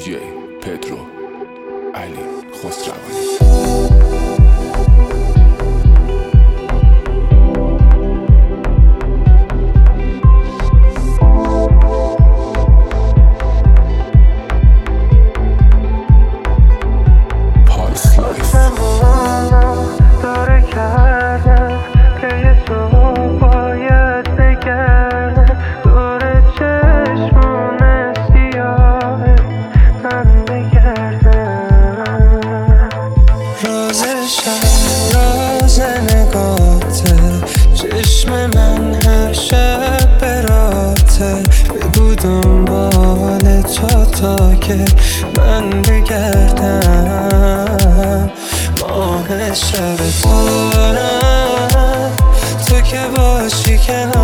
دیجی پدرو علی خسروانی. تا که من بگردم ماه شب تارم تو که باشی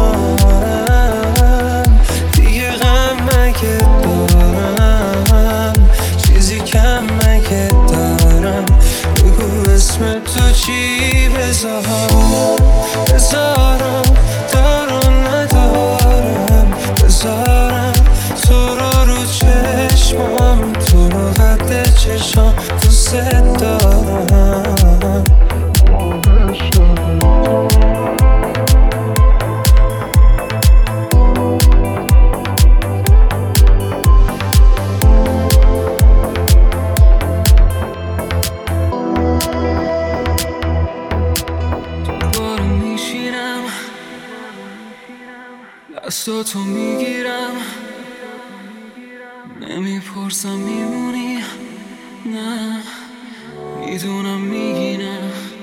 کنارم دیگه غم مگه دارم چیزی کم مگه دارم بگو اسم تو چی بذارم دارم ندارم بذارم تو رو چشمم تو رو قد چشم دوست دارم دوباره میشینم دستاتو میگیرم نمیپرسم میمونی نه میدونم میگی نه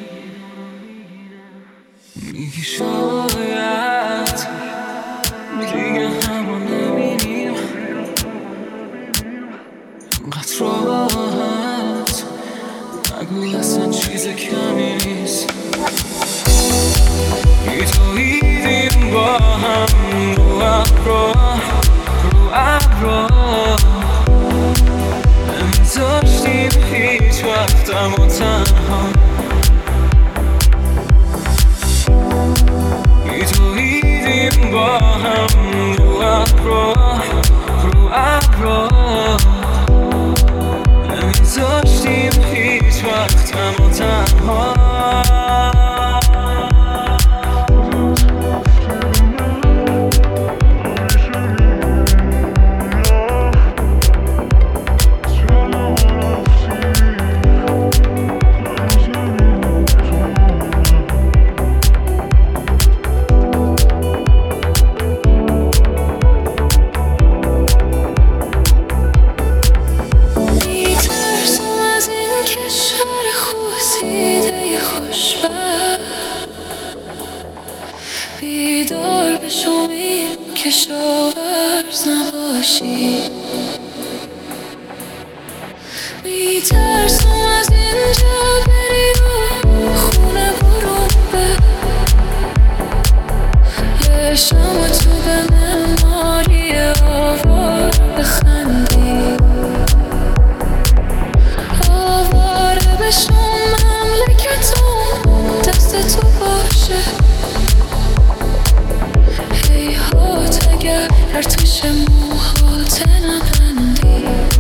میگی شاید دیگه همو نبینیم انقدر راحت نگو اصلا چیز کمی نیست میتویدیم با هم رو ابرا نمیذاشتیم هیچ وقتم و تنها میتویدیم با هم رو ابرا نمیذاشتیم هیچ وقتم و تنها بیدار بشو کشاورز نباشی میترسم از اینجا بری و خونه برون یه شام تو به معماری آوار بخندی آواره بشو مملکتون دست تو باشه اگر در توش موهات نبندی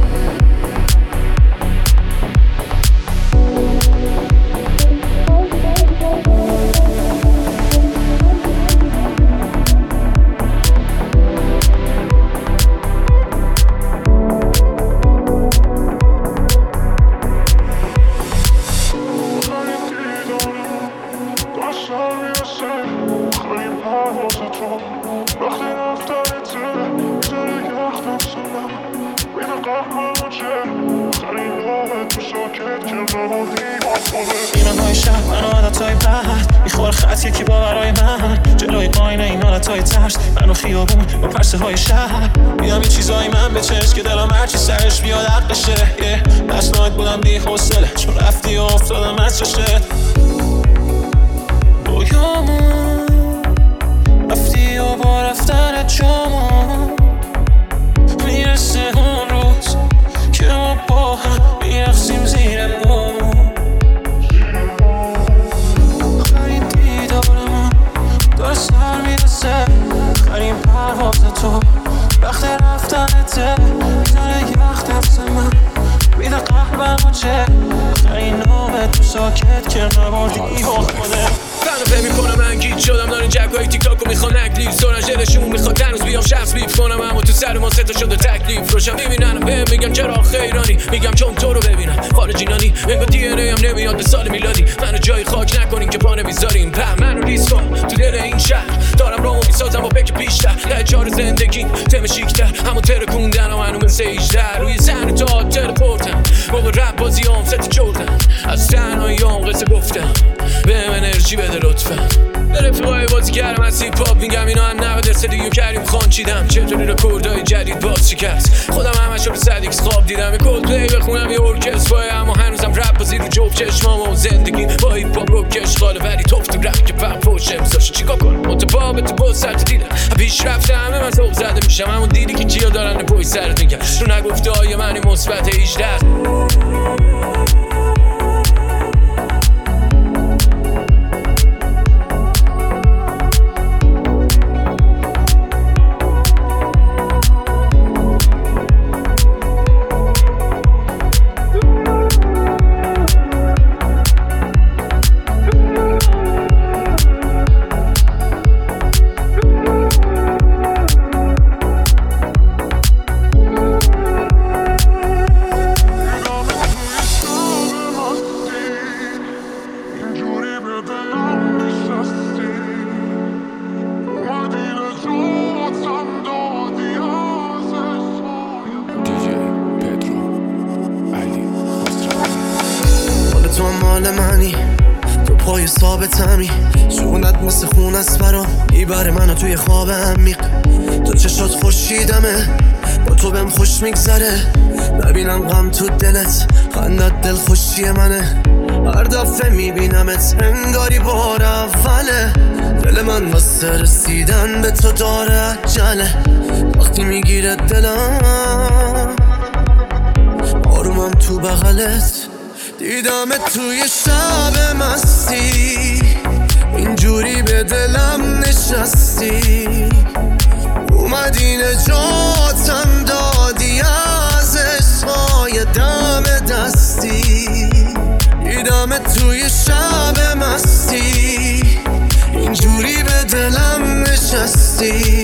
این های شب من و عادتهای بد میخور خط یکی باورای من جلوی آینه این حالتهای ترس من و خیابون با پرسه های شهر میدم یه چیزایی من به چشم که دلم هرچی سرش بیاد حق بشه مسناک بودم بی حوصله چون رفتی و افتادم از چشت رویامون رفتی و با رفتن جامون میرسه اون روز که ما با هم میرخسیم زیر بوم خرید دیدارمون داره سر میرسه خریم پرواز تو وقت رفتنته میزنه یخ دست من ساکت که نباردی آماده فنو میکنم من گیت شدم دارین جکایی تیک تاکو میخوان اکلیف سرنج دلشون میخواد هنوز بیام شخص بیف کنم اما تو سر ما ستا شده تکلیف روشن میبینن بهم میگم چرا خیرانی میگم چون تو رو ببینم خارجینانی انگار دی ان ای هم نمیاد به سال میلادی منو جای خاک نکنین که پا نمیذارین منو ریس کن تو دل این شهر دارم رامو میسازم با بک بیشتر لجار زندگی تم شیکتر همون ترکوندن و منو مثل ایشتر روی زن تا تلپورتم موقع رپ بازیام ست چردم از تنهاییام قصه گفتم بهم انرژی بده لطفا رفیقای بازی کردم از هیپ هاپ میگم اینا هم 90% دیگه کریم خان چیدم چطوری رکوردهای جدید باز شکست خودم همش رو 100x خواب دیدم یه کد پلی بخونم یه ارکسترای اما هنوزم رپ بازی رو جفت چشمام و زندگی با هیپ هاپ رو کشغاله ولی توف تو رپ که فهم پوش امساشه چیکار کنم متفاوت با سرت دیدم پیش رفته همه من سوق زده میشم همون دیدی که چیا دارن پای سرت میگن رو نگفته های منی مثبت 18 مال منی تو پای ثابتمی جونت مثل خون است برام میبره منو توی خواب عمیق تو چشات خورشیدمه با تو بهم خوش میگذره ببینم غم تو دلت خندت دل خوشی منه هر دفعه میبینمت انگاری بار اوله دل من واسه رسیدن به تو داره عجله وقتی میگیره دلم آرومم تو بغلت دیدمت توی شب مستی اینجوری به دلم نشستی اومدی نجاتم دادی از عشقای دم دستی دیدمت توی شب مستی اینجوری به دلم نشستی